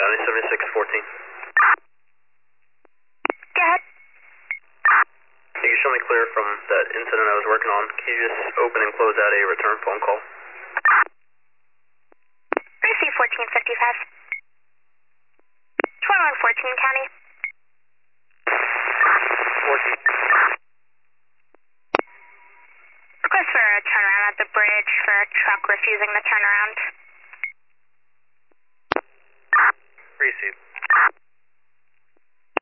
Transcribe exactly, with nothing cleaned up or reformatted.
County seventy-six fourteen. Go ahead. Can you show me clear from that incident I was working on? Can you just open and close out a return phone call? Receive fourteen fifty-five. twenty-one fourteen County. fourteen. Request for a turnaround at the bridge for a truck refusing the turnaround. Receive.